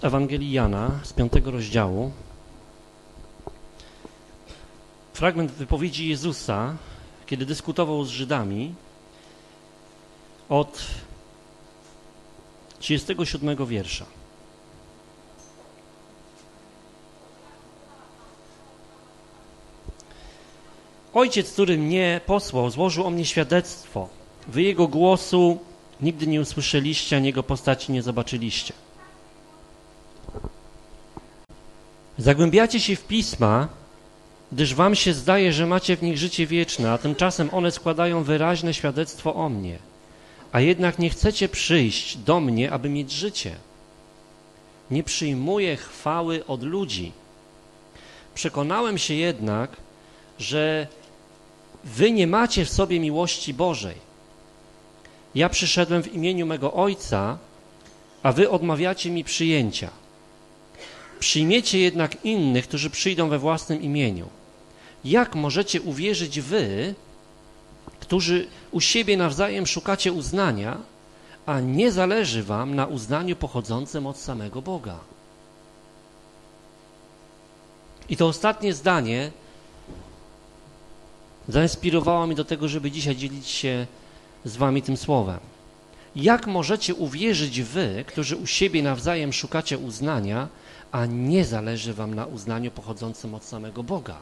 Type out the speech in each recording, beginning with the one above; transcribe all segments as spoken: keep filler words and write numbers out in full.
z Ewangelii Jana, z piątego rozdziału. Fragment wypowiedzi Jezusa, kiedy dyskutował z Żydami, od trzydziestego siódmego wiersza. Ojciec, który mnie posłał, złożył o mnie świadectwo. Wy Jego głosu nigdy nie usłyszeliście, ani Jego postaci nie zobaczyliście. Zagłębiacie się w Pisma, gdyż wam się zdaje, że macie w nich życie wieczne, a tymczasem one składają wyraźne świadectwo o mnie. A jednak nie chcecie przyjść do mnie, aby mieć życie. Nie przyjmuję chwały od ludzi. Przekonałem się jednak, że wy nie macie w sobie miłości Bożej. Ja przyszedłem w imieniu mego Ojca, a wy odmawiacie mi przyjęcia. Przyjmiecie jednak innych, którzy przyjdą we własnym imieniu. Jak możecie uwierzyć wy, którzy u siebie nawzajem szukacie uznania, a nie zależy wam na uznaniu pochodzącym od samego Boga? I to ostatnie zdanie zainspirowało mnie do tego, żeby dzisiaj dzielić się z wami tym słowem. Jak możecie uwierzyć wy, którzy u siebie nawzajem szukacie uznania, a nie zależy wam na uznaniu pochodzącym od samego Boga?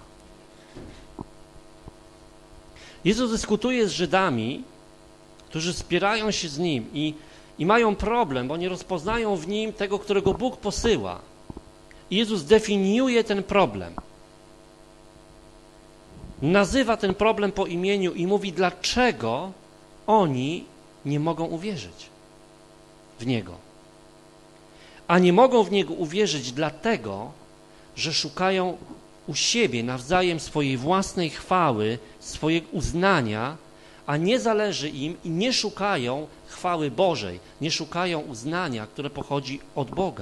Jezus dyskutuje z Żydami, którzy spierają się z Nim i, i mają problem, bo nie rozpoznają w Nim tego, którego Bóg posyła. I Jezus definiuje ten problem. Nazywa ten problem po imieniu i mówi, dlaczego oni nie mogą uwierzyć w Niego. A nie mogą w Niego uwierzyć dlatego, że szukają u siebie nawzajem swojej własnej chwały, swojego uznania, a nie zależy im i nie szukają chwały Bożej, nie szukają uznania, które pochodzi od Boga.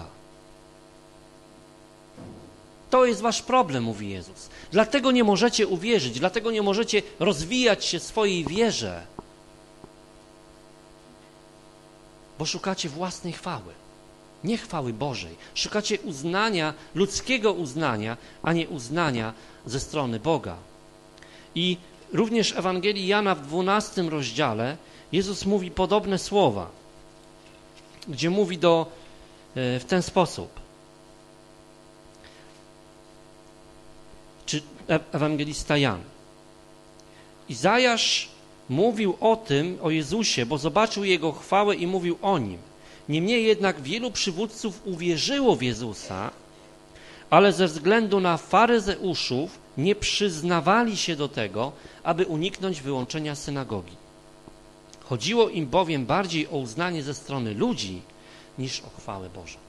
To jest wasz problem, mówi Jezus. Dlatego nie możecie uwierzyć, dlatego nie możecie rozwijać się w swojej wierze, bo szukacie własnej chwały, nie chwały Bożej. Szukacie uznania, ludzkiego uznania, a nie uznania ze strony Boga. I również w Ewangelii Jana w dwunastym rozdziale Jezus mówi podobne słowa, gdzie mówi do, w ten sposób. Czy ewangelista Jan. Izajasz mówił o tym, o Jezusie, bo zobaczył Jego chwałę i mówił o Nim. Niemniej jednak wielu przywódców uwierzyło w Jezusa, ale ze względu na faryzeuszów nie przyznawali się do tego, aby uniknąć wyłączenia synagogi. Chodziło im bowiem bardziej o uznanie ze strony ludzi, niż o chwałę Bożą.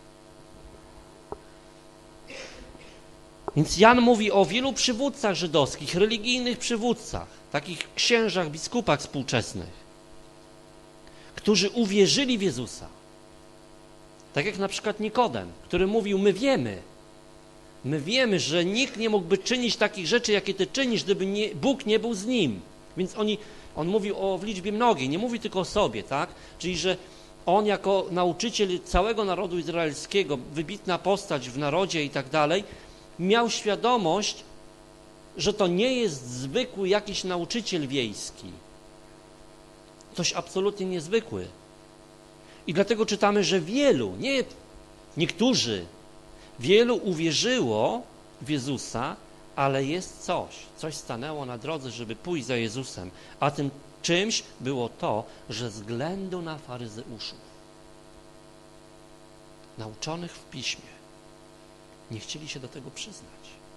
Więc Jan mówi o wielu przywódcach żydowskich, religijnych przywódcach, takich księżach, biskupach współczesnych, którzy uwierzyli w Jezusa. Tak jak na przykład Nikodem, który mówił, my wiemy, my wiemy, że nikt nie mógłby czynić takich rzeczy, jakie ty czynisz, gdyby nie, Bóg nie był z nim. Więc oni, on mówił o w liczbie mnogiej, nie mówi tylko o sobie, tak? Czyli, że on jako nauczyciel całego narodu izraelskiego, wybitna postać w narodzie i tak dalej, miał świadomość, że to nie jest zwykły jakiś nauczyciel wiejski. Ktoś absolutnie niezwykły. I dlatego czytamy, że wielu, nie niektórzy, wielu uwierzyło w Jezusa, ale jest coś, coś stanęło na drodze, żeby pójść za Jezusem. A tym czymś było to, że ze względu na faryzeuszów, nauczonych w Piśmie, nie chcieli się do tego przyznać,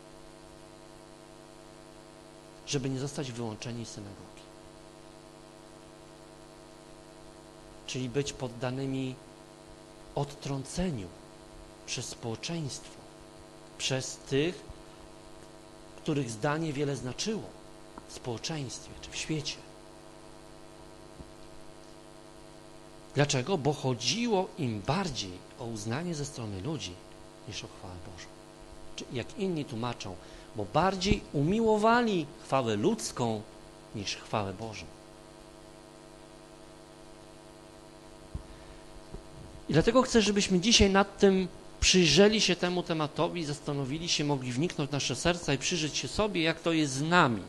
żeby nie zostać wyłączeni z synagogi. Czyli być poddanymi odtrąceniu przez społeczeństwo, przez tych, których zdanie wiele znaczyło w społeczeństwie czy w świecie. Dlaczego? Bo chodziło im bardziej o uznanie ze strony ludzi niż o chwałę Bożą. Czy jak inni tłumaczą, bo bardziej umiłowali chwałę ludzką niż chwałę Bożą. I dlatego chcę, żebyśmy dzisiaj nad tym przyjrzeli się temu tematowi, zastanowili się, mogli wniknąć w nasze serca i przyjrzeć się sobie, jak to jest z nami.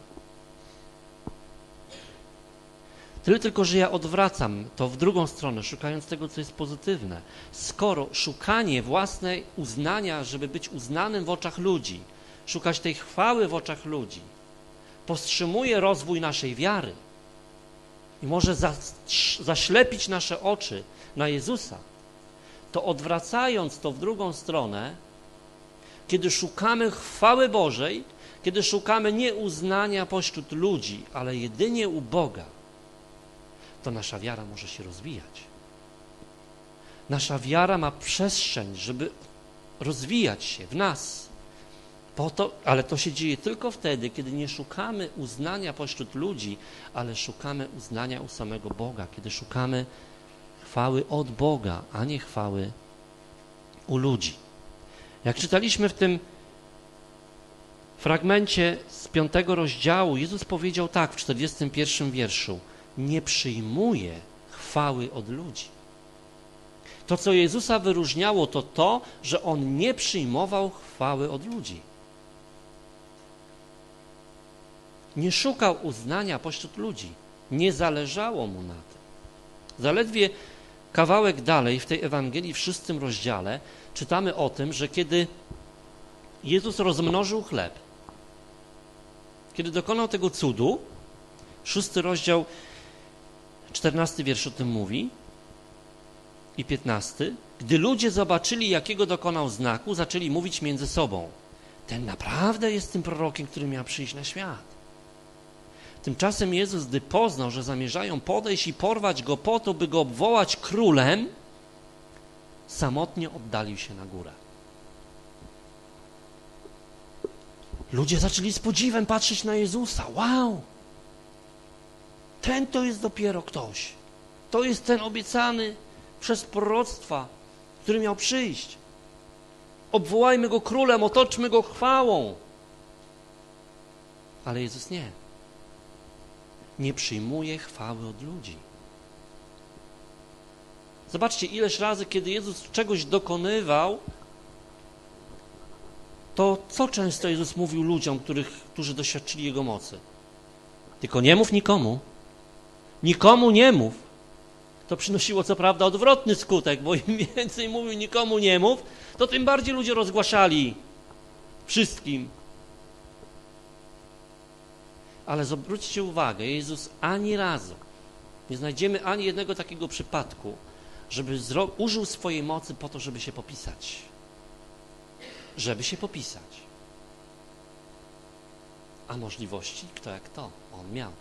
Tyle tylko, że ja odwracam to w drugą stronę, szukając tego, co jest pozytywne. Skoro szukanie własnej uznania, żeby być uznanym w oczach ludzi, szukać tej chwały w oczach ludzi, powstrzymuje rozwój naszej wiary i może zaślepić nasze oczy na Jezusa, to odwracając to w drugą stronę, kiedy szukamy chwały Bożej, kiedy szukamy nie uznania pośród ludzi, ale jedynie u Boga, to nasza wiara może się rozwijać. Nasza wiara ma przestrzeń, żeby rozwijać się w nas. Po to, ale to się dzieje tylko wtedy, kiedy nie szukamy uznania pośród ludzi, ale szukamy uznania u samego Boga, kiedy szukamy chwały od Boga, a nie chwały u ludzi. Jak czytaliśmy w tym fragmencie z piątego rozdziału, Jezus powiedział tak w czterdziestym pierwszym wierszu: nie przyjmuje chwały od ludzi. To, co Jezusa wyróżniało, to to, że On nie przyjmował chwały od ludzi. Nie szukał uznania pośród ludzi. Nie zależało Mu na tym. Zaledwie kawałek dalej w tej Ewangelii w szóstym rozdziale czytamy o tym, że kiedy Jezus rozmnożył chleb, kiedy dokonał tego cudu, szósty rozdział, czternasty wiersz o tym mówi i piętnasty, gdy ludzie zobaczyli, jakiego dokonał znaku, zaczęli mówić między sobą: ten naprawdę jest tym prorokiem, który miał przyjść na świat. Tymczasem Jezus, gdy poznał, że zamierzają podejść i porwać Go po to, by Go obwołać królem, samotnie oddalił się na górę. Ludzie zaczęli z podziwem patrzeć na Jezusa. Wow! Ten to jest dopiero ktoś. To jest ten obiecany przez proroctwa, który miał przyjść. Obwołajmy Go królem, otoczmy Go chwałą. Ale Jezus nie. Nie przyjmuje chwały od ludzi. Zobaczcie, ileż razy, kiedy Jezus czegoś dokonywał, to co często Jezus mówił ludziom, których, którzy doświadczyli Jego mocy? Tylko nie mów nikomu. Nikomu nie mów. To przynosiło co prawda odwrotny skutek, bo im więcej mówił nikomu nie mów, to tym bardziej ludzie rozgłaszali wszystkim. Ale zwróćcie uwagę, Jezus ani razu, nie znajdziemy ani jednego takiego przypadku, żeby użył swojej mocy po to, żeby się popisać. Żeby się popisać. A możliwości, kto jak to, On miał.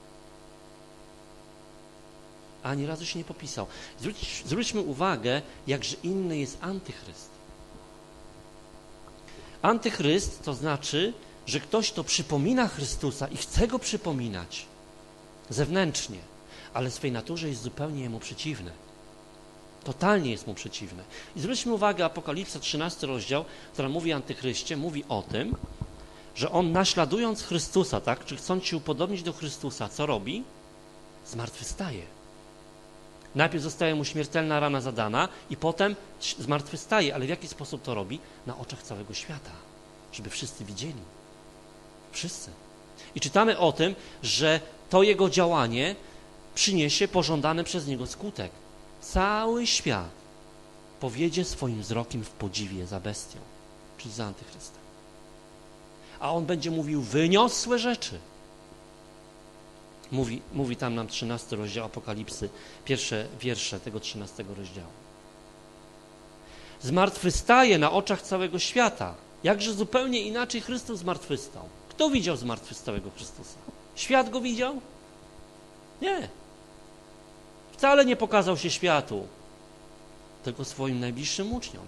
Ani razu się nie popisał. Zwróć, zwróćmy uwagę, jakże inny jest antychryst. Antychryst to znaczy, że ktoś, kto przypomina Chrystusa i chce Go przypominać zewnętrznie, ale w swej naturze jest zupełnie Jemu przeciwny. Totalnie jest Mu przeciwny. I zwróćmy uwagę, Apokalipsa, trzynasty rozdział, która mówi o antychryście, mówi o tym, że on naśladując Chrystusa, tak, czy chcąc się upodobnić do Chrystusa, co robi? Zmartwychwstaje. Najpierw zostaje mu śmiertelna rana zadana i potem zmartwychwstaje. Ale w jaki sposób to robi? Na oczach całego świata. Żeby wszyscy widzieli. Wszyscy. I czytamy o tym, że to jego działanie przyniesie pożądany przez niego skutek. Cały świat powiedzie swoim wzrokiem w podziwie za bestią, czyli za antychrystem. A on będzie mówił wyniosłe rzeczy. Mówi, mówi tam nam trzynasty rozdział Apokalipsy, pierwsze wiersze tego trzynastego rozdziału. Zmartwychwstaje na oczach całego świata. Jakże zupełnie inaczej Chrystus zmartwychwstał. Kto widział zmartwychwstałego Chrystusa? Świat Go widział? Nie. Wcale nie pokazał się światu, tylko swoim najbliższym uczniom.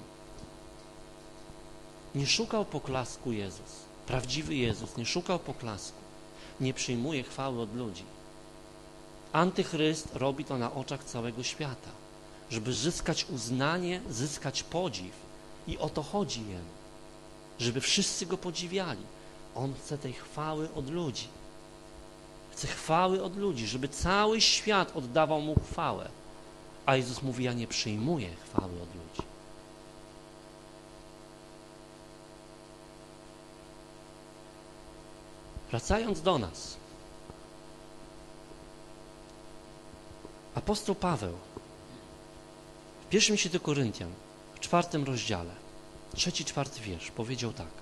Nie szukał poklasku Jezus. Prawdziwy Jezus nie szukał poklasku. Nie przyjmuje chwały od ludzi. Antychryst robi to na oczach całego świata, żeby zyskać uznanie, zyskać podziw. I o to chodzi Jemu. Żeby wszyscy Go podziwiali. On chce tej chwały od ludzi. Chce chwały od ludzi, żeby cały świat oddawał Mu chwałę. A Jezus mówi, ja nie przyjmuję chwały od ludzi. Wracając do nas, apostoł Paweł w pierwszym liście do Koryntian, w czwartym rozdziale, trzeci, czwarty wiersz, powiedział tak: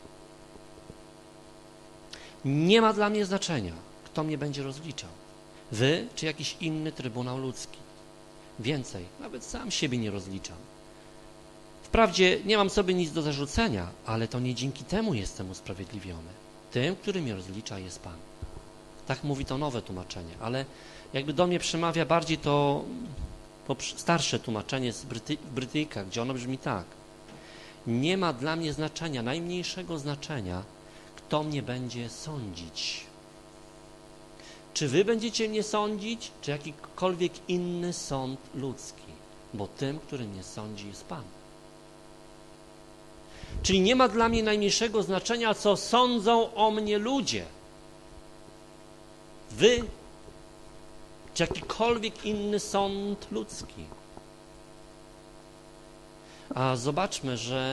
nie ma dla mnie znaczenia, kto mnie będzie rozliczał, wy czy jakiś inny trybunał ludzki. Więcej, nawet sam siebie nie rozliczam. Wprawdzie nie mam sobie nic do zarzucenia, ale to nie dzięki temu jestem usprawiedliwiony. Tym, który mnie rozlicza, jest Pan. Tak mówi to nowe tłumaczenie, ale jakby do mnie przemawia bardziej to, to starsze tłumaczenie z Bryty, Brytyjka, gdzie ono brzmi tak: nie ma dla mnie znaczenia, najmniejszego znaczenia, kto mnie będzie sądzić. Czy wy będziecie mnie sądzić, czy jakikolwiek inny sąd ludzki, bo tym, który mnie sądzi, jest Pan. Czyli nie ma dla mnie najmniejszego znaczenia, co sądzą o mnie ludzie. Wy, czy jakikolwiek inny sąd ludzki. A zobaczmy, że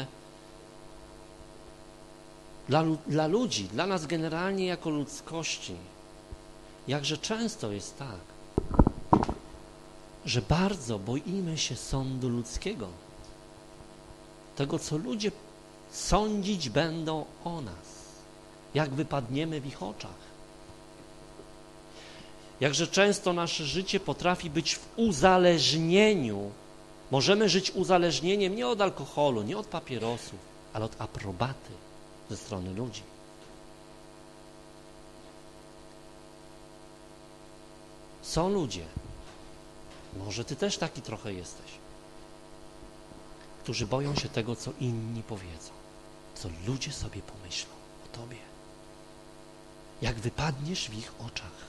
dla, dla ludzi, dla nas generalnie jako ludzkości, jakże często jest tak, że bardzo boimy się sądu ludzkiego, tego, co ludzie sądzić będą o nas, jak wypadniemy w ich oczach. Jakże często nasze życie potrafi być w uzależnieniu. Możemy żyć uzależnieniem nie od alkoholu, nie od papierosów, ale od aprobaty ze strony ludzi. Są ludzie, może ty też taki trochę jesteś, którzy boją się tego, co inni powiedzą, co ludzie sobie pomyślą o tobie. Jak wypadniesz w ich oczach.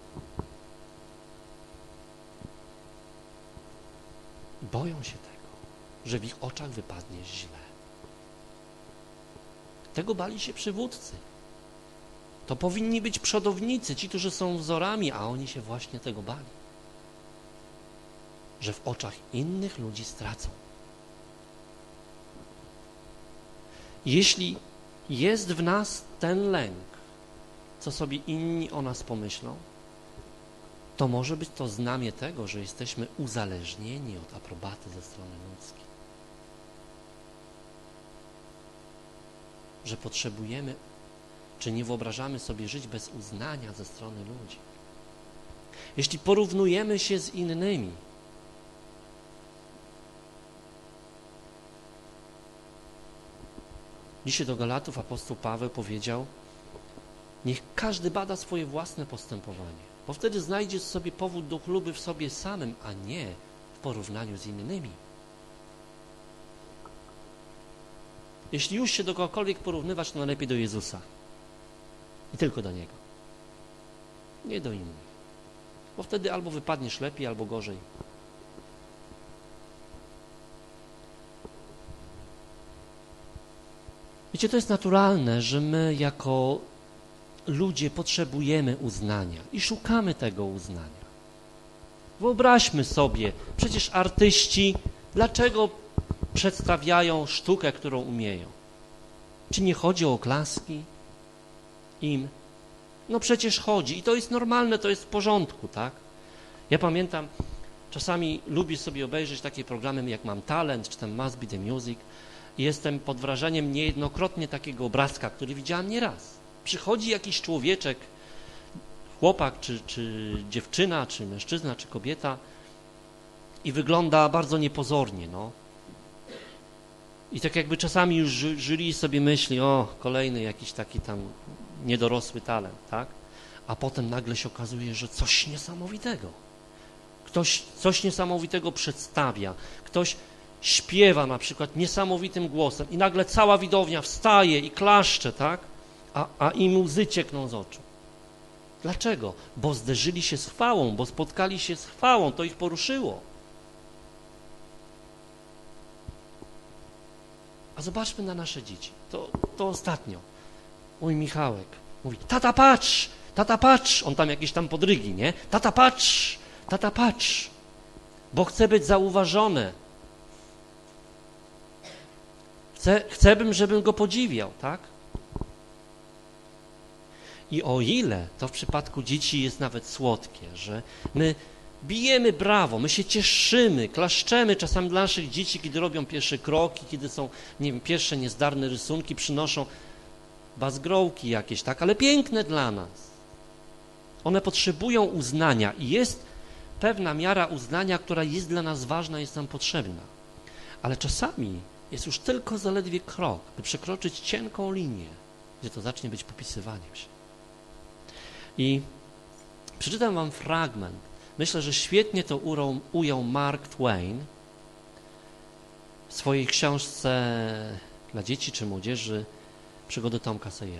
Boją się tego, że w ich oczach wypadniesz źle. Tego bali się przywódcy. To powinni być przodownicy, ci, którzy są wzorami, a oni się właśnie tego bali. Że w oczach innych ludzi stracą. Jeśli jest w nas ten lęk, co sobie inni o nas pomyślą, to może być to znamię tego, że jesteśmy uzależnieni od aprobaty ze strony ludzkiej. Że potrzebujemy, czy nie wyobrażamy sobie żyć bez uznania ze strony ludzi. Jeśli porównujemy się z innymi, dzisiaj do Galatów apostoł Paweł powiedział: niech każdy bada swoje własne postępowanie, bo wtedy znajdzie sobie powód do chluby w sobie samym, a nie w porównaniu z innymi. Jeśli już się do kogokolwiek porównywać, to najlepiej do Jezusa. I tylko do Niego. Nie do innych. Bo wtedy albo wypadniesz lepiej, albo gorzej. Wiecie, to jest naturalne, że my jako ludzie potrzebujemy uznania i szukamy tego uznania. Wyobraźmy sobie, przecież artyści, dlaczego przedstawiają sztukę, którą umieją? Czy nie chodzi o oklaski im? No przecież chodzi i to jest normalne, to jest w porządku, tak? Ja pamiętam, czasami lubię sobie obejrzeć takie programy jak Mam Talent, czy ten Must Be The Music i jestem pod wrażeniem niejednokrotnie takiego obrazka, który widziałem nieraz. Przychodzi jakiś człowieczek, chłopak, czy, czy dziewczyna, czy mężczyzna, czy kobieta i wygląda bardzo niepozornie, no. I tak jakby czasami już jury sobie myśli: o, kolejny jakiś taki tam niedorosły talent, tak? A potem nagle się okazuje, że coś niesamowitego. Ktoś coś niesamowitego przedstawia, ktoś śpiewa na przykład niesamowitym głosem i nagle cała widownia wstaje i klaszcze, tak? A, a im łzy ciekną z oczu. Dlaczego? Bo zderzyli się z chwałą, bo spotkali się z chwałą, to ich poruszyło. A zobaczmy na nasze dzieci. To, to ostatnio. Mój Michałek mówi: tata patrz, tata patrz. On tam jakieś tam podrygi, nie? Tata patrz, tata patrz. Bo chce być zauważony. Chcę, chcę bym, żebym go podziwiał, tak? I o ile to w przypadku dzieci jest nawet słodkie, że my bijemy brawo, my się cieszymy, klaszczemy czasami dla naszych dzieci, kiedy robią pierwsze kroki, kiedy są, nie wiem, pierwsze niezdarne rysunki, przynoszą bazgrołki jakieś, tak, ale piękne dla nas. One potrzebują uznania i jest pewna miara uznania, która jest dla nas ważna, jest nam potrzebna. Ale czasami jest już tylko zaledwie krok, by przekroczyć cienką linię, gdzie to zacznie być popisywaniem się. I przeczytam wam fragment. Myślę, że świetnie to ujął, ujął Mark Twain w swojej książce dla dzieci czy młodzieży Przygody Tomka Sawyera.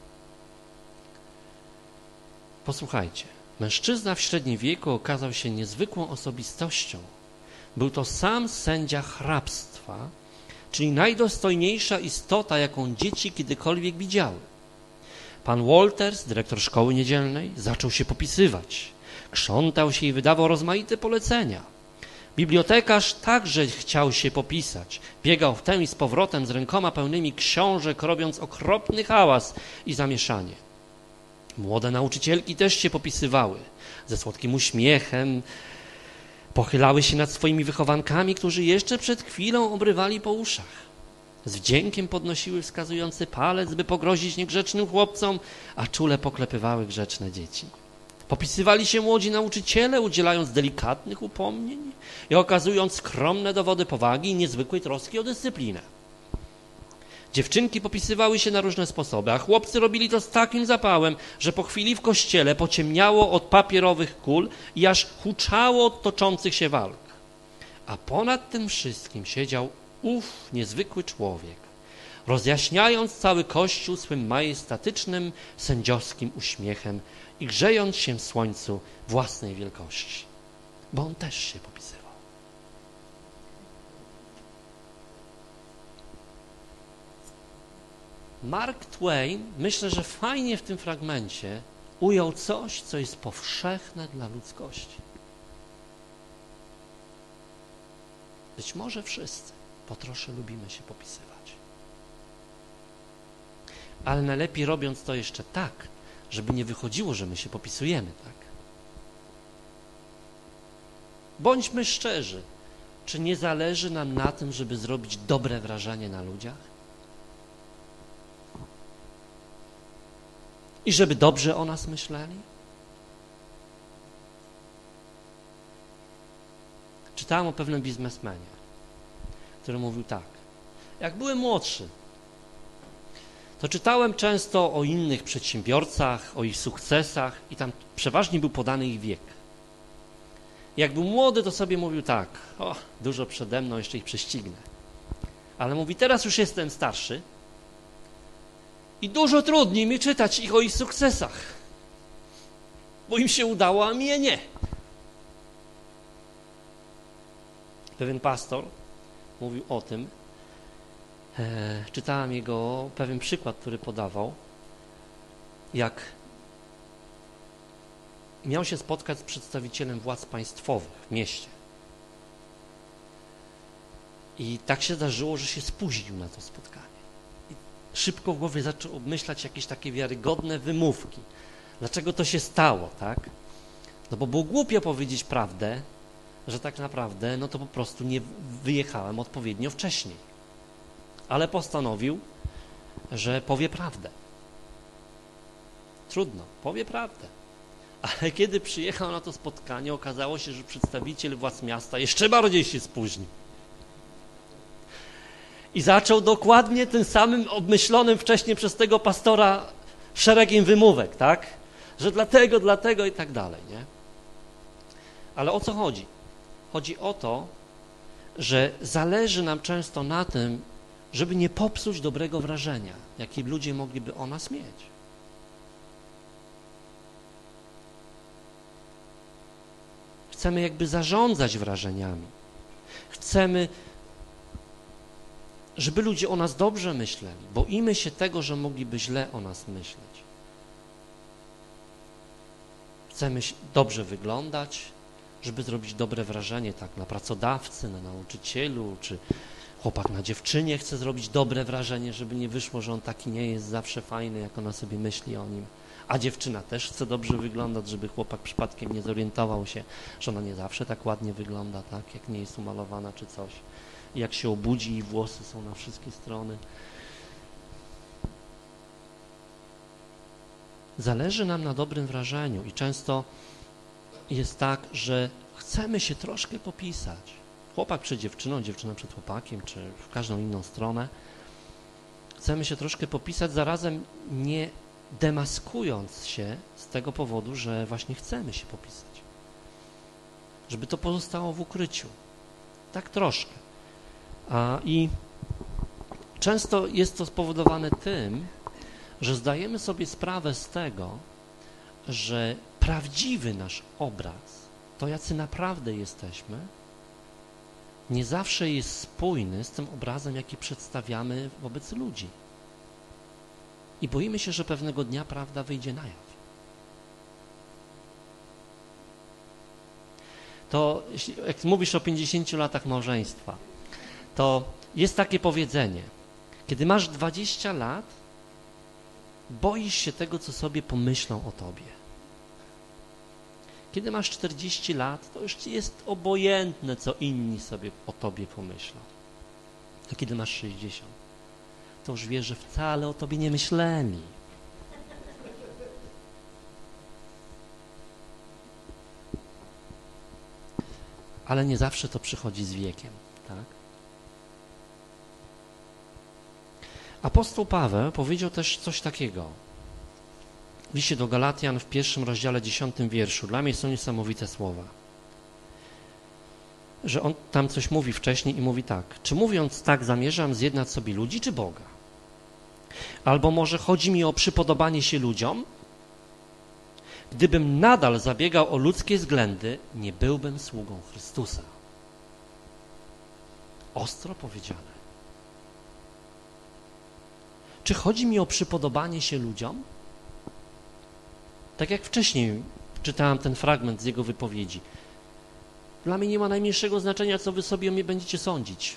Posłuchajcie. Mężczyzna w średnim wieku okazał się niezwykłą osobistością. Był to sam sędzia hrabstwa, czyli najdostojniejsza istota, jaką dzieci kiedykolwiek widziały. Pan Walters, dyrektor szkoły niedzielnej, zaczął się popisywać. Krzątał się i wydawał rozmaite polecenia. Bibliotekarz także chciał się popisać. Biegał w tę i z powrotem z rękoma pełnymi książek, robiąc okropny hałas i zamieszanie. Młode nauczycielki też się popisywały. Ze słodkim uśmiechem pochylały się nad swoimi wychowankami, którzy jeszcze przed chwilą obrywali po uszach. Z wdziękiem podnosiły wskazujący palec, by pogrozić niegrzecznym chłopcom, a czule poklepywały grzeczne dzieci. Popisywali się młodzi nauczyciele, udzielając delikatnych upomnień i okazując skromne dowody powagi i niezwykłej troski o dyscyplinę. Dziewczynki popisywały się na różne sposoby, a chłopcy robili to z takim zapałem, że po chwili w kościele pociemniało od papierowych kul i aż huczało od toczących się walk. A ponad tym wszystkim siedział ów niezwykły człowiek, rozjaśniając cały Kościół swym majestatycznym, sędziowskim uśmiechem i grzejąc się w słońcu własnej wielkości, bo on też się popisywał. Mark Twain, myślę, że fajnie w tym fragmencie ujął coś, co jest powszechne dla ludzkości. Być może wszyscy po trosze lubimy się popisywać. Ale najlepiej robiąc to jeszcze tak, żeby nie wychodziło, że my się popisujemy, tak? Bądźmy szczerzy, czy nie zależy nam na tym, żeby zrobić dobre wrażenie na ludziach? I żeby dobrze o nas myśleli? Czytałem o pewnym biznesmenie, który mówił tak. Jak byłem młodszy, to czytałem często o innych przedsiębiorcach, o ich sukcesach i tam przeważnie był podany ich wiek. Jak był młody, to sobie mówił tak, o, dużo przede mną, jeszcze ich prześcignę. Ale mówi, teraz już jestem starszy i dużo trudniej mi czytać ich o ich sukcesach, bo im się udało, a mnie nie. Pewien pastor mówił o tym, e, czytałem jego pewien przykład, który podawał, jak miał się spotkać z przedstawicielem władz państwowych w mieście. I tak się zdarzyło, że się spóźnił na to spotkanie. I szybko w głowie zaczął obmyślać jakieś takie wiarygodne wymówki. Dlaczego to się stało, tak? No bo było głupio powiedzieć prawdę, że tak naprawdę, no to po prostu nie wyjechałem odpowiednio wcześniej. Ale postanowił, że powie prawdę. Trudno, powie prawdę. Ale kiedy przyjechał na to spotkanie, okazało się, że przedstawiciel władz miasta jeszcze bardziej się spóźnił. I zaczął dokładnie tym samym obmyślonym wcześniej przez tego pastora szeregiem wymówek, tak? Że dlatego, dlatego i tak dalej, nie? Ale o co chodzi? Chodzi o to, że zależy nam często na tym, żeby nie popsuć dobrego wrażenia, jakie ludzie mogliby o nas mieć. Chcemy jakby zarządzać wrażeniami. Chcemy, żeby ludzie o nas dobrze myśleli. Boimy się tego, że mogliby źle o nas myśleć. Chcemy dobrze wyglądać, żeby zrobić dobre wrażenie tak na pracodawcy, na nauczycielu, czy chłopak na dziewczynie chce zrobić dobre wrażenie, żeby nie wyszło, że on taki nie jest zawsze fajny, jak ona sobie myśli o nim. A dziewczyna też chce dobrze wyglądać, żeby chłopak przypadkiem nie zorientował się, że ona nie zawsze tak ładnie wygląda, tak, jak nie jest umalowana czy coś. I jak się obudzi i włosy są na wszystkie strony. Zależy nam na dobrym wrażeniu i często jest tak, że chcemy się troszkę popisać. Chłopak przed dziewczyną, dziewczyna przed chłopakiem, czy w każdą inną stronę. Chcemy się troszkę popisać, zarazem nie demaskując się z tego powodu, że właśnie chcemy się popisać. Żeby to pozostało w ukryciu. Tak troszkę. A, I często jest to spowodowane tym, że zdajemy sobie sprawę z tego, że prawdziwy nasz obraz, to jacy naprawdę jesteśmy, nie zawsze jest spójny z tym obrazem, jaki przedstawiamy wobec ludzi. I boimy się, że pewnego dnia prawda wyjdzie na jaw. To, jak mówisz o pięćdziesięciu latach małżeństwa, to jest takie powiedzenie, kiedy masz dwadzieścia lat, boisz się tego, co sobie pomyślą o tobie. Kiedy masz czterdzieści lat, to już ci jest obojętne, co inni sobie o tobie pomyślą. A kiedy masz sześćdziesiąt, to już wiesz, że wcale o tobie nie myśleli. Ale nie zawsze to przychodzi z wiekiem, tak? Apostoł Paweł powiedział też coś takiego. W liście do Galatian w pierwszym rozdziale, dziesiątym wierszu. Dla mnie są niesamowite słowa. Że on tam coś mówi wcześniej i mówi tak. Czy mówiąc tak zamierzam zjednać sobie ludzi czy Boga? Albo może chodzi mi o przypodobanie się ludziom? Gdybym nadal zabiegał o ludzkie względy, nie byłbym sługą Chrystusa. Ostro powiedziane. Czy chodzi mi o przypodobanie się ludziom? Tak jak wcześniej czytałem ten fragment z jego wypowiedzi. Dla mnie nie ma najmniejszego znaczenia, co wy sobie o mnie będziecie sądzić.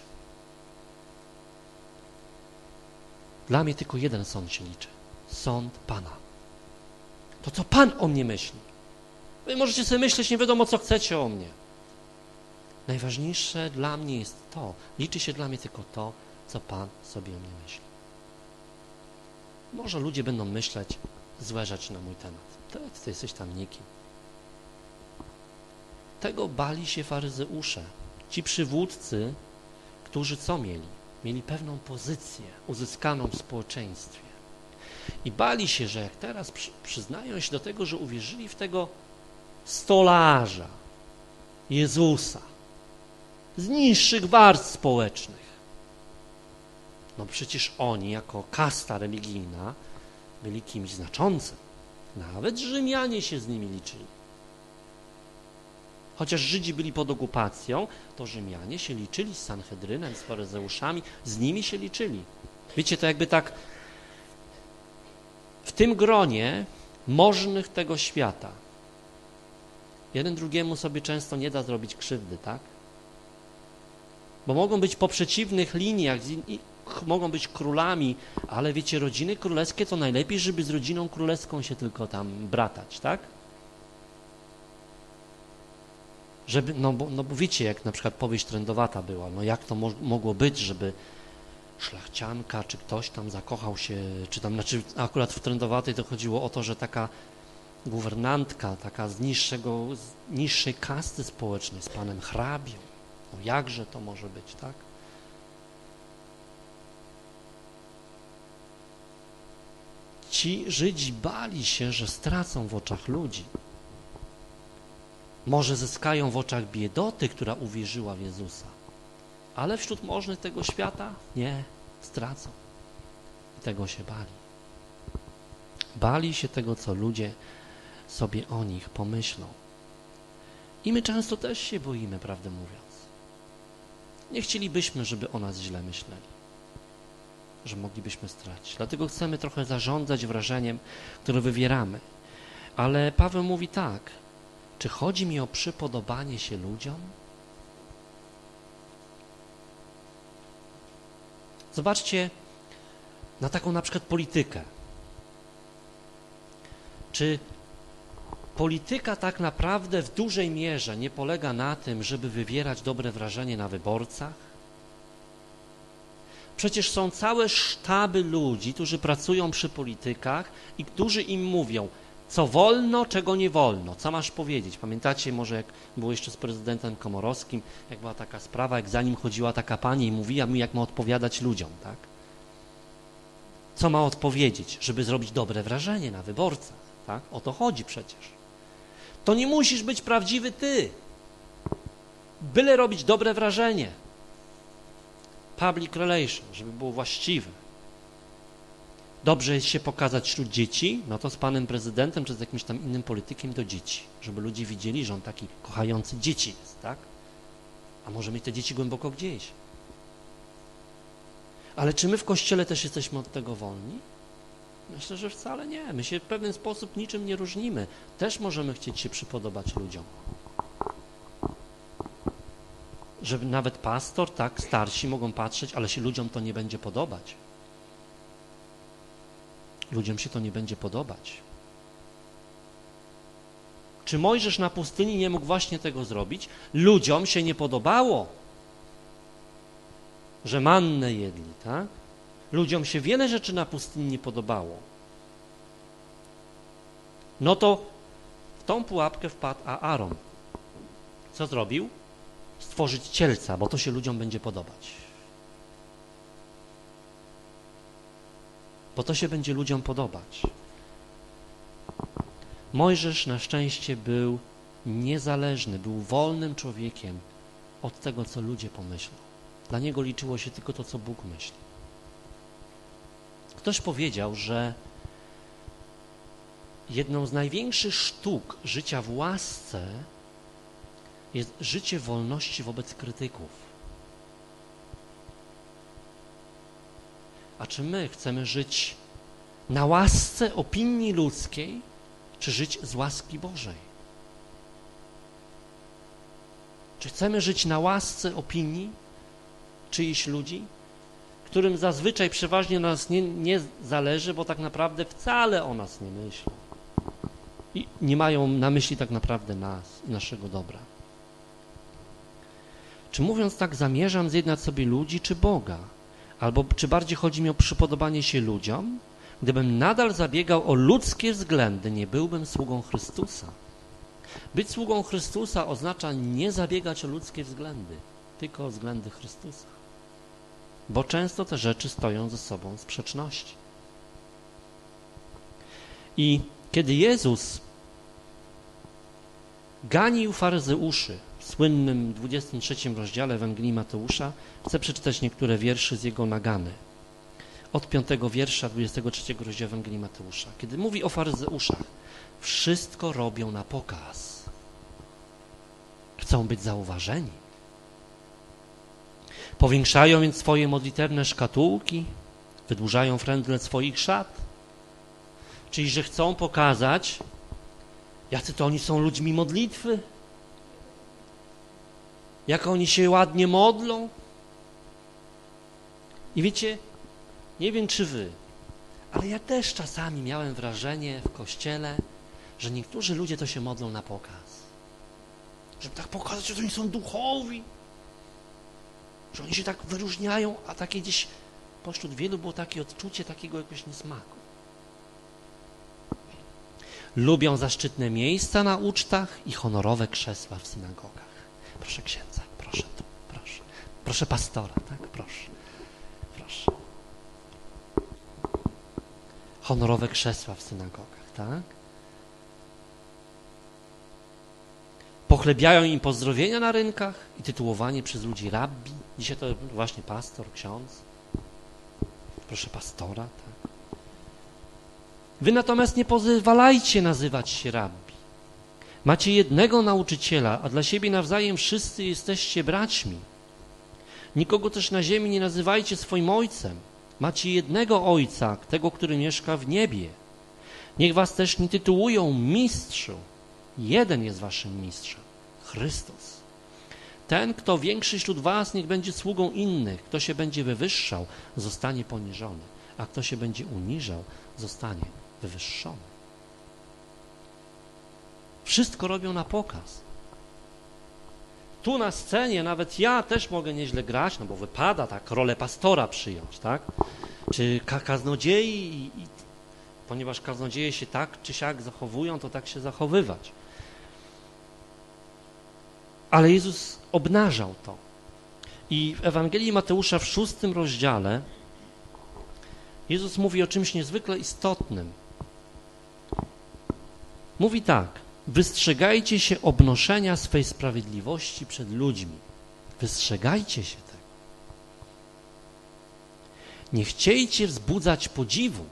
Dla mnie tylko jeden sąd się liczy. Sąd Pana. To, co Pan o mnie myśli. Wy możecie sobie myśleć nie wiadomo, co chcecie o mnie. Najważniejsze dla mnie jest to. Liczy się dla mnie tylko to, co Pan sobie o mnie myśli. Może ludzie będą myśleć złe rzeczy na mój temat. Ty, ty jesteś tam nikim. Tego bali się faryzeusze. Ci przywódcy, którzy co mieli? Mieli pewną pozycję uzyskaną w społeczeństwie. I bali się, że jak teraz przy, przyznają się do tego, że uwierzyli w tego stolarza, Jezusa, z niższych warstw społecznych. No przecież oni, jako kasta religijna, byli kimś znaczącym. Nawet Rzymianie się z nimi liczyli. Chociaż Żydzi byli pod okupacją, to Rzymianie się liczyli z Sanhedrynem, z faryzeuszami, z nimi się liczyli. Wiecie, to jakby tak w tym gronie możnych tego świata jeden drugiemu sobie często nie da zrobić krzywdy, tak? Bo mogą być po przeciwnych liniach, mogą być królami, ale wiecie, rodziny królewskie to najlepiej, żeby z rodziną królewską się tylko tam bratać, tak? Żeby, no bo, no bo wiecie, jak na przykład powieść trędowata była, no jak to mo mogło być, żeby szlachcianka, czy ktoś tam zakochał się, czy tam, znaczy akurat w trędowatej to chodziło o to, że taka guwernantka, taka z, niższego, z niższej kasty społecznej, z panem hrabią, no jakże to może być, tak? Ci Żydzi bali się, że stracą w oczach ludzi. Może zyskają w oczach biedoty, która uwierzyła w Jezusa. Ale wśród możnych tego świata nie, stracą. I tego się bali. Bali się tego, co ludzie sobie o nich pomyślą. I my często też się boimy, prawdę mówiąc. Nie chcielibyśmy, żeby o nas źle myśleli. Że moglibyśmy stracić. Dlatego chcemy trochę zarządzać wrażeniem, które wywieramy. Ale Paweł mówi tak. Czy chodzi mi o przypodobanie się ludziom? Zobaczcie na taką na przykład politykę. Czy polityka tak naprawdę w dużej mierze nie polega na tym, żeby wywierać dobre wrażenie na wyborcach? Przecież są całe sztaby ludzi, którzy pracują przy politykach i którzy im mówią, co wolno, czego nie wolno, co masz powiedzieć. Pamiętacie może, jak było jeszcze z prezydentem Komorowskim, jak była taka sprawa, jak za nim chodziła taka pani i mówiła mi, jak ma odpowiadać ludziom, tak? Co ma odpowiedzieć, żeby zrobić dobre wrażenie na wyborcach, tak? O to chodzi przecież. To nie musisz być prawdziwy ty, byle robić dobre wrażenie. Public relations, żeby było właściwe. Dobrze jest się pokazać wśród dzieci, no to z panem prezydentem czy z jakimś tam innym politykiem do dzieci, żeby ludzie widzieli, że on taki kochający dzieci jest, tak? A może mieć te dzieci głęboko gdzieś. Ale czy my w Kościele też jesteśmy od tego wolni? Myślę, że wcale nie. My się w pewien sposób niczym nie różnimy. Też możemy chcieć się przypodobać ludziom. Że nawet pastor, tak, starsi mogą patrzeć, ale się ludziom to nie będzie podobać. Ludziom się to nie będzie podobać. Czy Mojżesz na pustyni nie mógł właśnie tego zrobić? Ludziom się nie podobało, że mannę jedli, tak? Ludziom się wiele rzeczy na pustyni nie podobało. No to w tą pułapkę wpadł Aaron. Co zrobił? Stworzyć cielca, bo to się ludziom będzie podobać. Bo to się będzie ludziom podobać. Mojżesz na szczęście był niezależny, był wolnym człowiekiem od tego, co ludzie pomyślą. Dla niego liczyło się tylko to, co Bóg myśli. Ktoś powiedział, że jedną z największych sztuk życia w łasce jest życie wolności wobec krytyków. A czy my chcemy żyć na łasce opinii ludzkiej, czy żyć z łaski Bożej? Czy chcemy żyć na łasce opinii czyichś ludzi, którym zazwyczaj przeważnie na nas nie, nie zależy, bo tak naprawdę wcale o nas nie myślą i nie mają na myśli tak naprawdę nas i naszego dobra? Czy mówiąc tak zamierzam zjednać sobie ludzi czy Boga? Albo czy bardziej chodzi mi o przypodobanie się ludziom? Gdybym nadal zabiegał o ludzkie względy, nie byłbym sługą Chrystusa. Być sługą Chrystusa oznacza nie zabiegać o ludzkie względy, tylko o względy Chrystusa. Bo często te rzeczy stoją ze sobą w sprzeczności. I kiedy Jezus ganił faryzeuszy w słynnym dwudziestym trzecim rozdziale Ewangelii Mateusza, chcę przeczytać niektóre wiersze z jego nagany. Od piątego wiersza dwudziestego trzeciego rozdziału Ewangelii Mateusza. Kiedy mówi o faryzeuszach, wszystko robią na pokaz. Chcą być zauważeni. Powiększają więc swoje modlitewne szkatułki, wydłużają frędle swoich szat. Czyli, że chcą pokazać, jacy to oni są ludźmi modlitwy, jak oni się ładnie modlą. I wiecie, nie wiem czy wy, ale ja też czasami miałem wrażenie w Kościele, że niektórzy ludzie to się modlą na pokaz. Żeby tak pokazać, że oni są duchowi, że oni się tak wyróżniają, a takie gdzieś pośród wielu było takie odczucie takiego jakiegoś niesmaku. Lubią zaszczytne miejsca na ucztach i honorowe krzesła w synagogach. Proszę księdza, proszę tu, proszę. Proszę pastora, tak? Proszę. Proszę. Honorowe krzesła w synagogach, tak? Pochlebiają im pozdrowienia na rynkach i tytułowanie przez ludzi rabbi. Dzisiaj to właśnie pastor, ksiądz. Proszę pastora, tak? Wy natomiast nie pozwalajcie nazywać się rabbi. Macie jednego nauczyciela, a dla siebie nawzajem wszyscy jesteście braćmi. Nikogo też na ziemi nie nazywajcie swoim ojcem. Macie jednego Ojca, tego, który mieszka w niebie. Niech was też nie tytułują mistrzu. Jeden jest waszym mistrzem, Chrystus. Ten, kto większy wśród was, niech będzie sługą innych. Kto się będzie wywyższał, zostanie poniżony, a kto się będzie uniżał, zostanie wywyższony. Wszystko robią na pokaz. Tu na scenie nawet ja też mogę nieźle grać, no bo wypada tak rolę pastora przyjąć, tak? Czy kaznodziei, i, i, ponieważ kaznodzieje się tak czy siak zachowują, to tak się zachowywać. Ale Jezus obnażał to. I w Ewangelii Mateusza w szóstym rozdziale Jezus mówi o czymś niezwykle istotnym. Mówi tak: wystrzegajcie się obnoszenia swej sprawiedliwości przed ludźmi. Wystrzegajcie się tego. Nie chciejcie wzbudzać podziwu.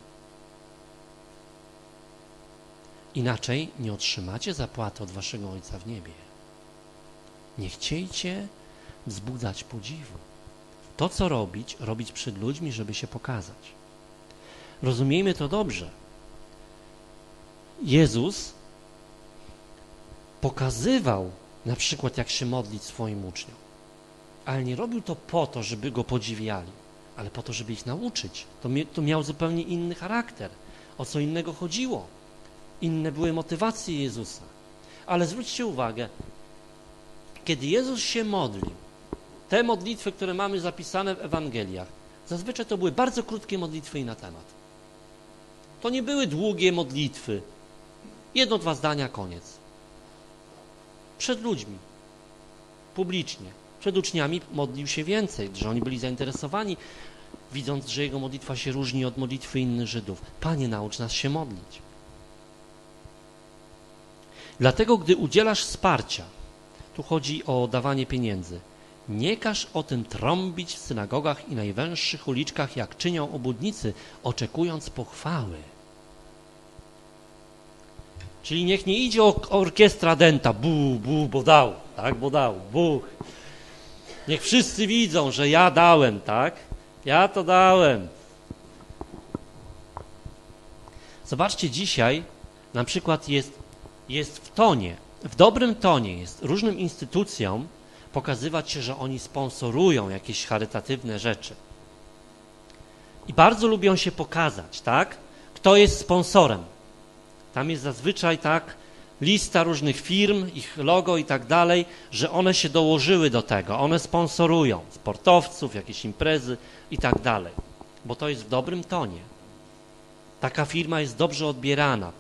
Inaczej nie otrzymacie zapłaty od waszego Ojca w niebie. Nie chciejcie wzbudzać podziwu. To, co robić, robić przed ludźmi, żeby się pokazać. Rozumiejmy to dobrze. Jezus pokazywał na przykład, jak się modlić swoim uczniom, ale nie robił to po to, żeby go podziwiali, ale po to, żeby ich nauczyć. To, mi, to miał zupełnie inny charakter. O co innego chodziło. Inne były motywacje Jezusa. Ale zwróćcie uwagę, kiedy Jezus się modlił, te modlitwy, które mamy zapisane w Ewangeliach, zazwyczaj to były bardzo krótkie modlitwy i na temat. To nie były długie modlitwy. Jedno, dwa zdania, koniec. Przed ludźmi, publicznie, przed uczniami modlił się więcej, że oni byli zainteresowani, widząc, że jego modlitwa się różni od modlitwy innych Żydów. Panie, naucz nas się modlić. Dlatego, gdy udzielasz wsparcia, tu chodzi o dawanie pieniędzy, nie każ o tym trąbić w synagogach i najwęższych uliczkach, jak czynią obłudnicy, oczekując pochwały. Czyli niech nie idzie orkiestra dęta, bu, bu, bo dał, tak, bo dał, bu. Niech wszyscy widzą, że ja dałem, tak, ja to dałem. Zobaczcie, dzisiaj na przykład jest, jest w tonie, w dobrym tonie jest różnym instytucjom pokazywać się, że oni sponsorują jakieś charytatywne rzeczy. I bardzo lubią się pokazać, tak, kto jest sponsorem. Tam jest zazwyczaj tak lista różnych firm, ich logo i tak dalej, że one się dołożyły do tego, one sponsorują sportowców, jakieś imprezy i tak dalej, bo to jest w dobrym tonie. Taka firma jest dobrze odbierana.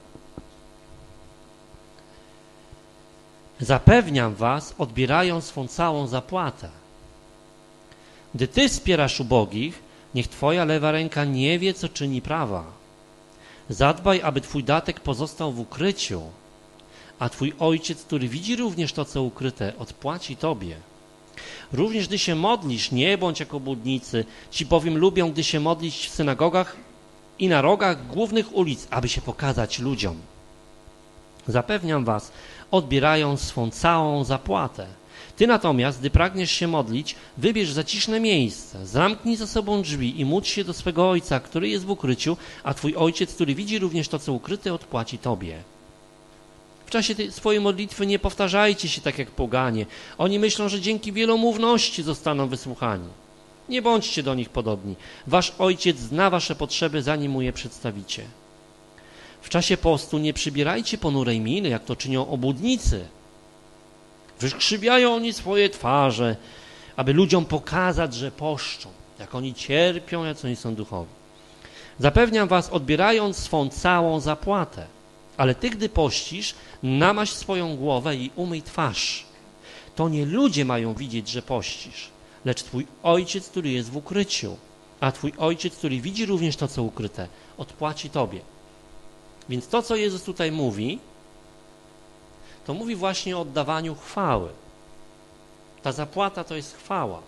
Zapewniam was, odbierają swą całą zapłatę. Gdy ty wspierasz ubogich, niech twoja lewa ręka nie wie, co czyni prawa. Zadbaj, aby twój datek pozostał w ukryciu, a twój ojciec, który widzi również to, co ukryte, odpłaci tobie. Również gdy się modlisz, nie bądź jak obłudnicy, ci bowiem lubią, gdy się modlić w synagogach i na rogach głównych ulic, aby się pokazać ludziom. Zapewniam was, odbierają swą całą zapłatę. Ty natomiast, gdy pragniesz się modlić, wybierz zaciszne miejsce, zamknij za sobą drzwi i módl się do swego Ojca, który jest w ukryciu, a twój Ojciec, który widzi również to, co ukryte, odpłaci tobie. W czasie tej swojej modlitwy nie powtarzajcie się tak jak poganie. Oni myślą, że dzięki wielomówności zostaną wysłuchani. Nie bądźcie do nich podobni. Wasz Ojciec zna wasze potrzeby, zanim mu je przedstawicie. W czasie postu nie przybierajcie ponurej miny, jak to czynią obłudnicy. Wykrzywiają oni swoje twarze, aby ludziom pokazać, że poszczą, jak oni cierpią, jak oni są duchowi. Zapewniam was, odbierając swą całą zapłatę. Ale ty, gdy pościsz, namaś swoją głowę i umyj twarz. To nie ludzie mają widzieć, że pościsz, lecz twój Ojciec, który jest w ukryciu. A twój Ojciec, który widzi również to, co ukryte, odpłaci tobie. Więc to, co Jezus tutaj mówi, to mówi właśnie o oddawaniu chwały. Ta zapłata to jest chwała.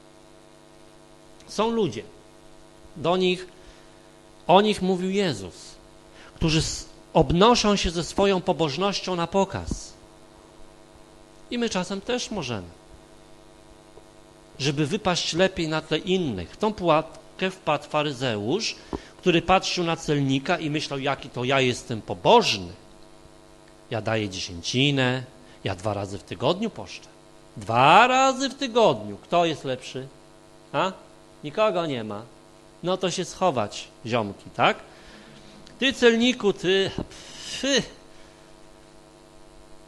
Są ludzie, do nich, o nich mówił Jezus, którzy obnoszą się ze swoją pobożnością na pokaz. I my czasem też możemy, żeby wypaść lepiej na tle innych. W tą pułapkę wpadł faryzeusz, który patrzył na celnika i myślał, jaki to ja jestem pobożny. Ja daję dziesięcinę, ja dwa razy w tygodniu poszczę. Dwa razy w tygodniu. Kto jest lepszy? A? Nikogo nie ma. No to się schować, ziomki, tak? Ty celniku, ty... Pfy.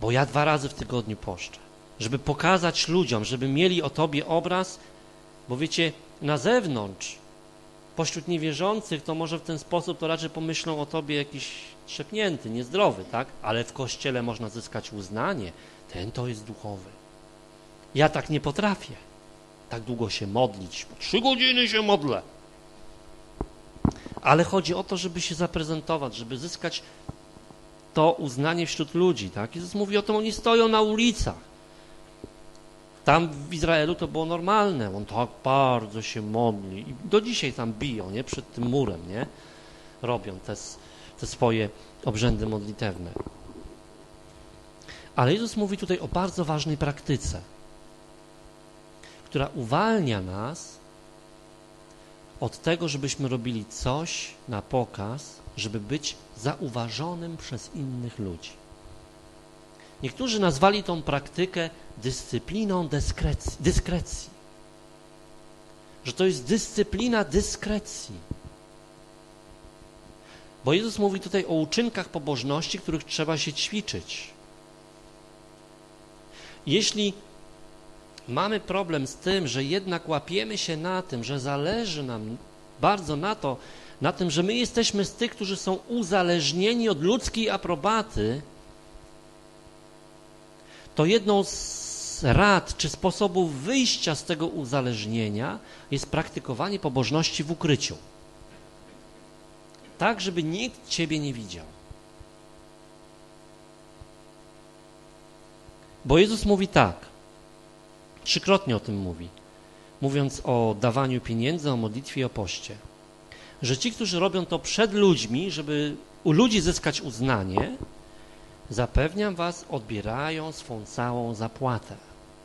bo ja dwa razy w tygodniu poszczę, żeby pokazać ludziom, żeby mieli o Tobie obraz, bo wiecie, na zewnątrz, pośród niewierzących, to może w ten sposób to raczej pomyślą o Tobie jakiś trzepnięty, niezdrowy, tak? Ale w Kościele można zyskać uznanie, ten to jest duchowy. Ja tak nie potrafię, tak długo się modlić, trzy godziny się modlę. Ale chodzi o to, żeby się zaprezentować, żeby zyskać to uznanie wśród ludzi, tak? Jezus mówi o tym, oni stoją na ulicach. Tam w Izraelu to było normalne, on tak bardzo się modli i do dzisiaj tam biją, nie? Przed tym murem, nie? Robią te, te swoje obrzędy modlitewne. Ale Jezus mówi tutaj o bardzo ważnej praktyce, która uwalnia nas od tego, żebyśmy robili coś na pokaz, żeby być zauważonym przez innych ludzi. Niektórzy nazwali tą praktykę dyscypliną dyskrecji, dyskrecji. Że to jest dyscyplina dyskrecji. Bo Jezus mówi tutaj o uczynkach pobożności, których trzeba się ćwiczyć. Jeśli mamy problem z tym, że jednak łapiemy się na tym, że zależy nam bardzo na to, na tym, że my jesteśmy z tych, którzy są uzależnieni od ludzkiej aprobaty, to jedną z rad czy sposobów wyjścia z tego uzależnienia jest praktykowanie pobożności w ukryciu. Tak, żeby nikt Ciebie nie widział. Bo Jezus mówi tak, trzykrotnie o tym mówi, mówiąc o dawaniu pieniędzy, o modlitwie i o poście, że ci, którzy robią to przed ludźmi, żeby u ludzi zyskać uznanie, zapewniam was, odbierają swą całą zapłatę.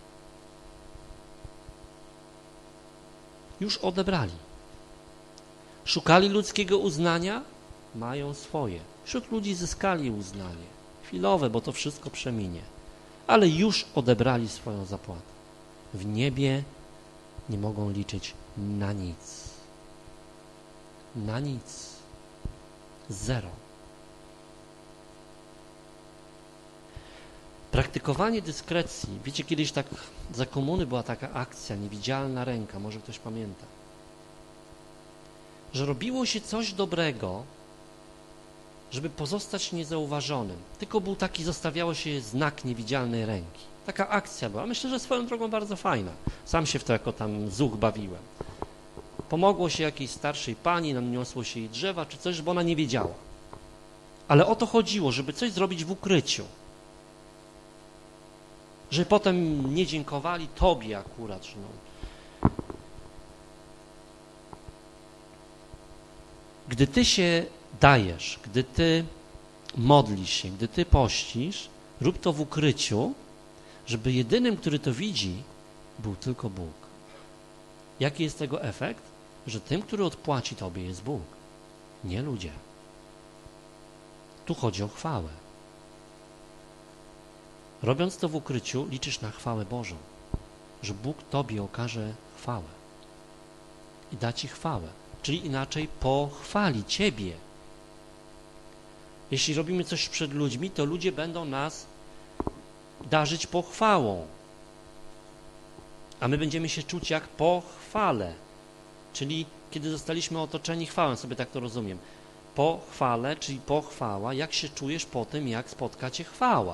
Już odebrali. Szukali ludzkiego uznania? Mają swoje. Wśród ludzi zyskali uznanie. Chwilowe, bo to wszystko przeminie. Ale już odebrali swoją zapłatę. W niebie nie mogą liczyć na nic. Na nic. Zero. Praktykowanie dyskrecji. Wiecie, kiedyś tak za komuny była taka akcja, niewidzialna ręka, może ktoś pamięta, że robiło się coś dobrego, żeby pozostać niezauważonym. Tylko był taki, zostawiało się znak niewidzialnej ręki. Taka akcja była. Myślę, że swoją drogą bardzo fajna. Sam się w to jako tam zuch bawiłem. Pomogło się jakiejś starszej pani, naniosło się jej drzewa czy coś, żeby ona nie wiedziała. Ale o to chodziło, żeby coś zrobić w ukryciu. Że potem nie dziękowali Tobie akurat. Że no. Gdy Ty się dajesz, gdy Ty modlisz się, gdy Ty pościsz, rób to w ukryciu, żeby jedynym, który to widzi, był tylko Bóg. Jaki jest tego efekt? Że tym, który odpłaci Tobie, jest Bóg, nie ludzie. Tu chodzi o chwałę. Robiąc to w ukryciu, liczysz na chwałę Bożą, że Bóg Tobie okaże chwałę i da Ci chwałę, czyli inaczej pochwali Ciebie. Jeśli robimy coś przed ludźmi, to ludzie będą nas darzyć pochwałą, a my będziemy się czuć jak po chwale, czyli kiedy zostaliśmy otoczeni chwałą, sobie tak to rozumiem. Po chwale, czyli pochwała, jak się czujesz po tym, jak spotka Cię chwała.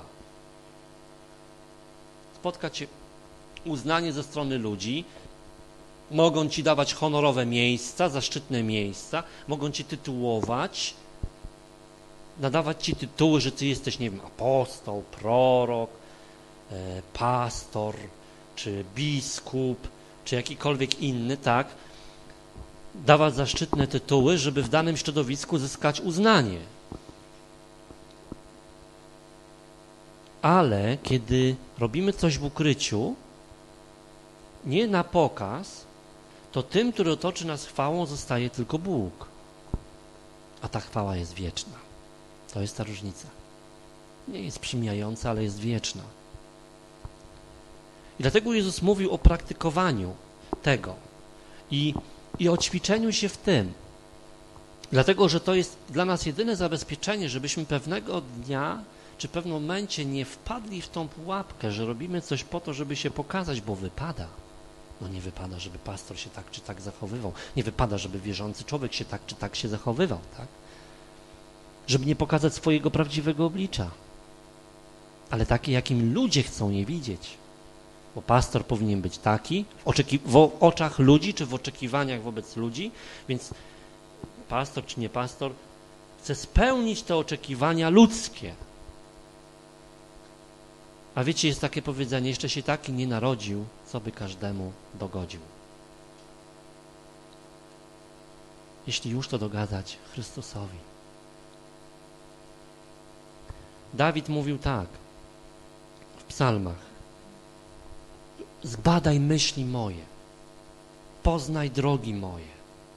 Spotka Cię uznanie ze strony ludzi, mogą Ci dawać honorowe miejsca, zaszczytne miejsca, mogą Cię tytułować, nadawać Ci tytuły, że Ty jesteś, nie wiem, apostoł, prorok, e, pastor, czy biskup, czy jakikolwiek inny, tak, dawać zaszczytne tytuły, żeby w danym środowisku zyskać uznanie. Ale kiedy robimy coś w ukryciu, nie na pokaz, to tym, który otoczy nas chwałą, zostaje tylko Bóg. A ta chwała jest wieczna. To jest ta różnica. Nie jest przymijająca, ale jest wieczna. I dlatego Jezus mówił o praktykowaniu tego i, i o ćwiczeniu się w tym. Dlatego, że to jest dla nas jedyne zabezpieczenie, żebyśmy pewnego dnia czy w pewnym momencie nie wpadli w tą pułapkę, że robimy coś po to, żeby się pokazać, bo wypada. No nie wypada, żeby pastor się tak czy tak zachowywał. Nie wypada, żeby wierzący człowiek się tak czy tak się zachowywał, tak? Żeby nie pokazać swojego prawdziwego oblicza. Ale taki, jakim ludzie chcą je widzieć. Bo pastor powinien być taki w, oczeki- w oczach ludzi, czy w oczekiwaniach wobec ludzi, więc pastor czy nie pastor chce spełnić te oczekiwania ludzkie. A wiecie, jest takie powiedzenie, jeszcze się taki nie narodził, co by każdemu dogodził. Jeśli już to dogadać Chrystusowi. Dawid mówił tak w psalmach: zbadaj myśli moje, poznaj drogi moje,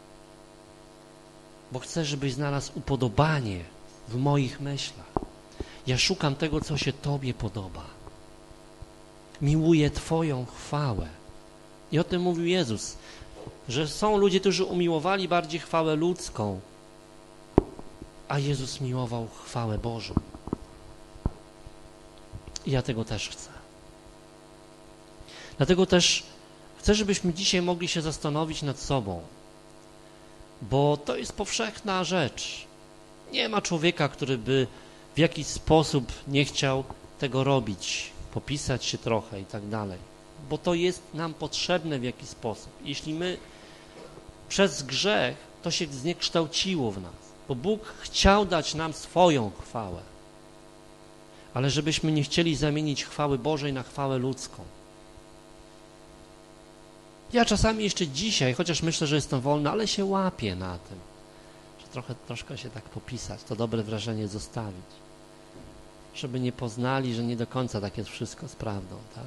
bo chcę, żebyś znalazł upodobanie w moich myślach. Ja szukam tego, co się Tobie podoba. Miłuję Twoją chwałę. I o tym mówił Jezus, że są ludzie, którzy umiłowali bardziej chwałę ludzką, a Jezus miłował chwałę Bożą. I ja tego też chcę. Dlatego też chcę, żebyśmy dzisiaj mogli się zastanowić nad sobą, bo to jest powszechna rzecz. Nie ma człowieka, który by w jakiś sposób nie chciał tego robić, popisać się trochę i tak dalej, bo to jest nam potrzebne w jakiś sposób. Jeśli my przez grzech to się zniekształciło w nas, bo Bóg chciał dać nam swoją chwałę, ale żebyśmy nie chcieli zamienić chwały Bożej na chwałę ludzką. Ja czasami jeszcze dzisiaj, chociaż myślę, że jestem wolny, ale się łapię na tym, że trochę, troszkę się tak popisać, to dobre wrażenie zostawić, żeby nie poznali, że nie do końca tak jest wszystko z prawdą, tak?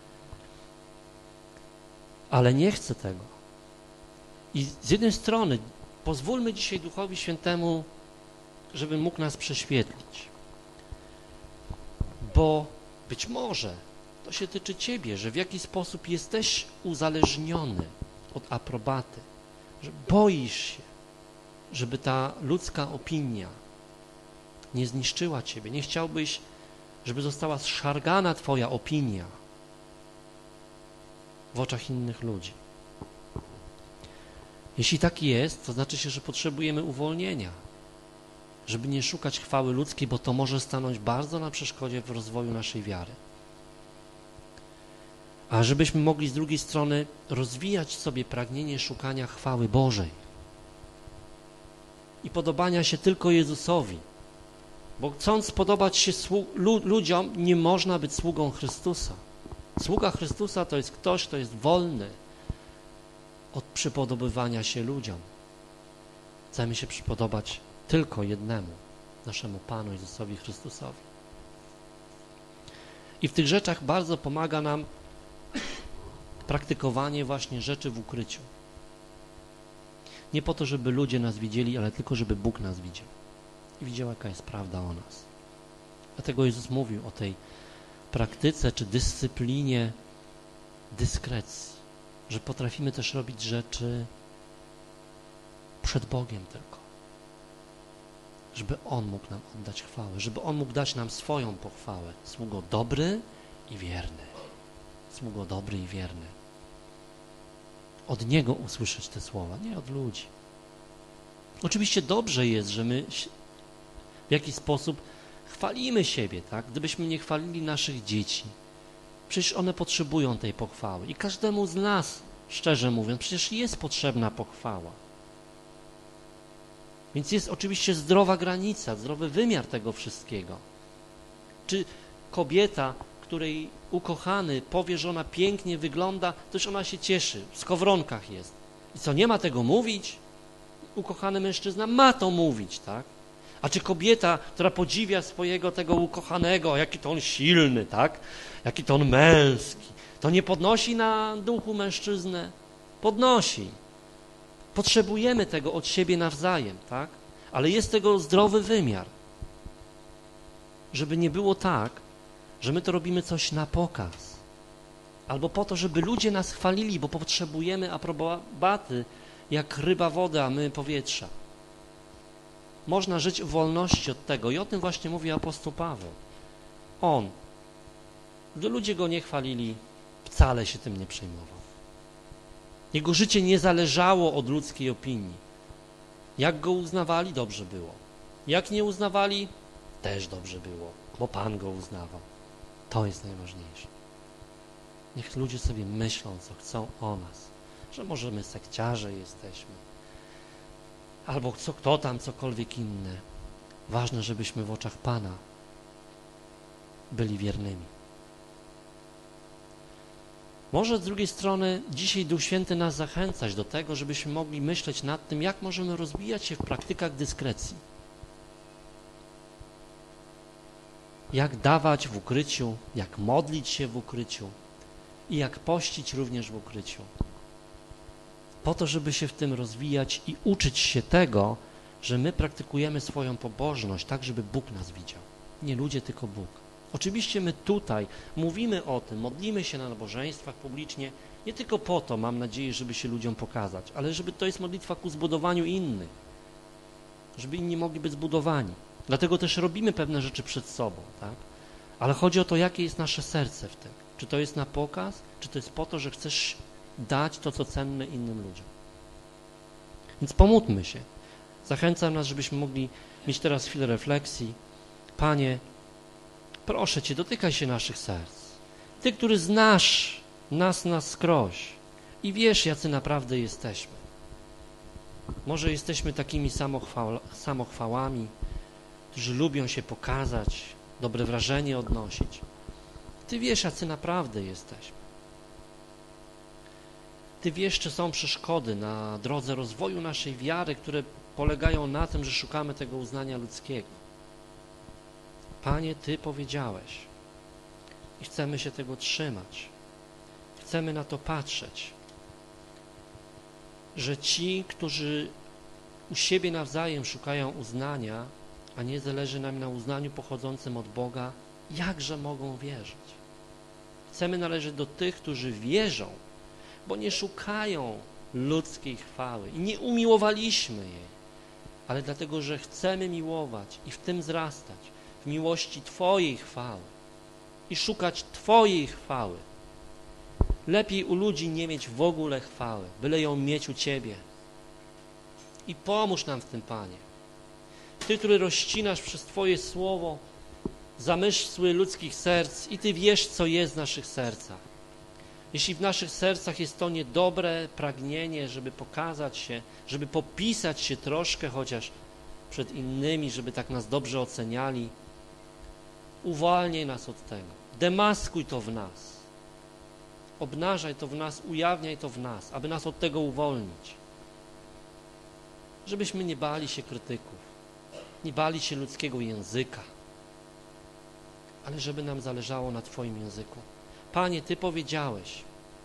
Ale nie chcę tego. I z jednej strony pozwólmy dzisiaj Duchowi Świętemu, żeby mógł nas prześwietlić, bo być może to się tyczy Ciebie, że w jakiś sposób jesteś uzależniony od aprobaty, że boisz się, żeby ta ludzka opinia nie zniszczyła Ciebie. Nie chciałbyś, żeby została zszargana Twoja opinia w oczach innych ludzi. Jeśli tak jest, to znaczy się, że potrzebujemy uwolnienia, żeby nie szukać chwały ludzkiej, bo to może stanąć bardzo na przeszkodzie w rozwoju naszej wiary. A żebyśmy mogli z drugiej strony rozwijać sobie pragnienie szukania chwały Bożej i podobania się tylko Jezusowi, bo chcąc podobać się ludziom, nie można być sługą Chrystusa. Sługa Chrystusa to jest ktoś, kto jest wolny od przypodobywania się ludziom. Chcemy się przypodobać tylko jednemu, naszemu Panu Jezusowi Chrystusowi. I w tych rzeczach bardzo pomaga nam praktykowanie właśnie rzeczy w ukryciu. Nie po to, żeby ludzie nas widzieli, ale tylko, żeby Bóg nas widział i widział, jaka jest prawda o nas. Dlatego Jezus mówił o tej praktyce czy dyscyplinie dyskrecji, że potrafimy też robić rzeczy przed Bogiem tylko, żeby On mógł nam oddać chwałę, żeby On mógł dać nam swoją pochwałę. Sługo dobry i wierny. Sługo dobry i wierny. Od Niego usłyszeć te słowa, nie od ludzi. Oczywiście dobrze jest, że my w jakiś sposób chwalimy siebie, tak? Gdybyśmy nie chwalili naszych dzieci, przecież one potrzebują tej pochwały. I każdemu z nas, szczerze mówiąc, przecież jest potrzebna pochwała. Więc jest oczywiście zdrowa granica, zdrowy wymiar tego wszystkiego. Czy kobieta, której ukochany powie, że ona pięknie wygląda, to już ona się cieszy, w skowronkach jest. I co, nie ma tego mówić? Ukochany mężczyzna ma to mówić, tak? A czy kobieta, która podziwia swojego tego ukochanego, jaki to on silny, tak? Jaki to on męski, to nie podnosi na duchu mężczyznę? Podnosi. Potrzebujemy tego od siebie nawzajem, tak? Ale jest tego zdrowy wymiar. Żeby nie było tak, że my to robimy coś na pokaz. Albo po to, żeby ludzie nas chwalili, bo potrzebujemy aprobaty, jak ryba woda, a my powietrza. Można żyć w wolności od tego i o tym właśnie mówi apostoł Paweł. On, gdy ludzie Go nie chwalili, wcale się tym nie przejmował. Jego życie nie zależało od ludzkiej opinii. Jak Go uznawali, dobrze było. Jak nie uznawali, też dobrze było, bo Pan Go uznawał. To jest najważniejsze. Niech ludzie sobie myślą, co chcą o nas, że może my sekciarze jesteśmy, albo co, kto tam, cokolwiek inne. Ważne, żebyśmy w oczach Pana byli wiernymi. Może z drugiej strony dzisiaj Duch Święty nas zachęcać do tego, żebyśmy mogli myśleć nad tym, jak możemy rozwijać się w praktykach dyskrecji. Jak dawać w ukryciu, jak modlić się w ukryciu i jak pościć również w ukryciu. Po to, żeby się w tym rozwijać i uczyć się tego, że my praktykujemy swoją pobożność tak, żeby Bóg nas widział. Nie ludzie, tylko Bóg. Oczywiście my tutaj mówimy o tym, modlimy się na nabożeństwach publicznie, nie tylko po to, mam nadzieję, żeby się ludziom pokazać, ale żeby to jest modlitwa ku zbudowaniu innych, żeby inni mogli być zbudowani. Dlatego też robimy pewne rzeczy przed sobą, tak? Ale chodzi o to, jakie jest nasze serce w tym. Czy to jest na pokaz, czy to jest po to, że chcesz dać to, co cenne innym ludziom. Więc pomódlmy się. Zachęcam nas, żebyśmy mogli mieć teraz chwilę refleksji. Panie, proszę Cię, dotykaj się naszych serc. Ty, który znasz nas na skroś i wiesz, jacy naprawdę jesteśmy. Może jesteśmy takimi samochwała, samochwałami, którzy lubią się pokazać, dobre wrażenie odnosić. Ty wiesz, jacy naprawdę jesteśmy. Ty wiesz, czy są przeszkody na drodze rozwoju naszej wiary, które polegają na tym, że szukamy tego uznania ludzkiego. Panie, Ty powiedziałeś i chcemy się tego trzymać. Chcemy na to patrzeć, że ci, którzy u siebie nawzajem szukają uznania, a nie zależy nam na uznaniu pochodzącym od Boga, jakże mogą wierzyć? Chcemy należeć do tych, którzy wierzą, bo nie szukają ludzkiej chwały i nie umiłowaliśmy jej, ale dlatego, że chcemy miłować i w tym wzrastać, w miłości Twojej chwały i szukać Twojej chwały. Lepiej u ludzi nie mieć w ogóle chwały, byle ją mieć u Ciebie. I pomóż nam w tym, Panie. Ty, który rozcinasz przez Twoje słowo zamysły ludzkich serc i Ty wiesz, co jest w naszych sercach. Jeśli w naszych sercach jest to niedobre pragnienie, żeby pokazać się, żeby popisać się troszkę chociaż przed innymi, żeby tak nas dobrze oceniali, uwalniaj nas od tego. Demaskuj to w nas. Obnażaj to w nas, ujawniaj to w nas, aby nas od tego uwolnić. Żebyśmy nie bali się krytyków, nie bali się ludzkiego języka, ale żeby nam zależało na Twoim języku. Panie, Ty powiedziałeś,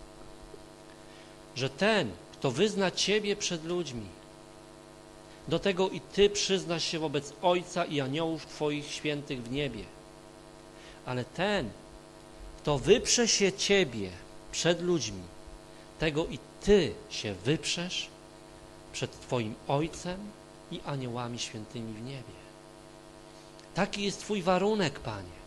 że ten, kto wyzna Ciebie przed ludźmi, do tego i Ty przyznasz się wobec Ojca i aniołów Twoich świętych w niebie. Ale ten, kto wyprze się Ciebie przed ludźmi, tego i Ty się wyprzesz przed Twoim Ojcem i aniołami świętymi w niebie. Taki jest Twój warunek, Panie.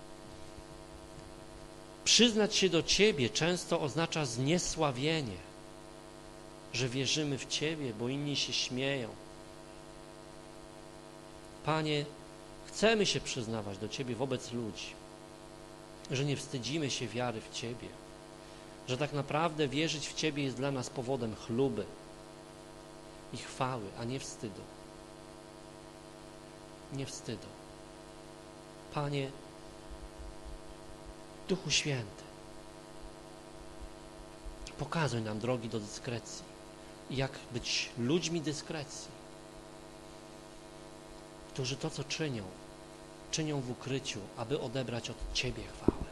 Przyznać się do Ciebie często oznacza zniesławienie, że wierzymy w Ciebie, bo inni się śmieją. Panie, chcemy się przyznawać do Ciebie wobec ludzi, że nie wstydzimy się wiary w Ciebie, że tak naprawdę wierzyć w Ciebie jest dla nas powodem chluby i chwały, a nie wstydu. Nie wstydu. Panie, Duchu Święty, pokazuj nam drogi do dyskrecji i jak być ludźmi dyskrecji, którzy to, co czynią, czynią w ukryciu, aby odebrać od Ciebie chwałę.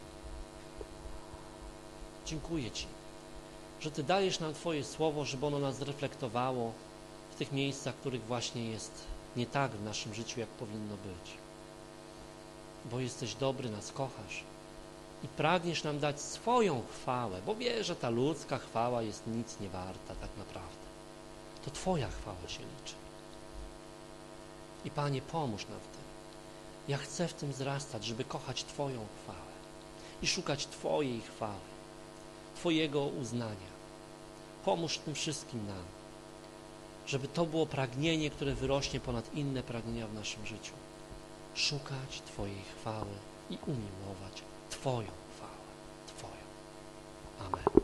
Dziękuję Ci, że Ty dajesz nam Twoje słowo, żeby ono nas zreflektowało w tych miejscach, w których właśnie jest nie tak w naszym życiu, jak powinno być. Bo jesteś dobry, nas kochasz i pragniesz nam dać swoją chwałę, bo wiesz, że ta ludzka chwała jest nic nie warta tak naprawdę. To Twoja chwała się liczy. I Panie, pomóż nam w tym. Ja chcę w tym wzrastać, żeby kochać Twoją chwałę i szukać Twojej chwały, Twojego uznania. Pomóż tym wszystkim nam, żeby to było pragnienie, które wyrośnie ponad inne pragnienia w naszym życiu. Szukać Twojej chwały i umiłować Twoją chwałę. Twoją. Amen.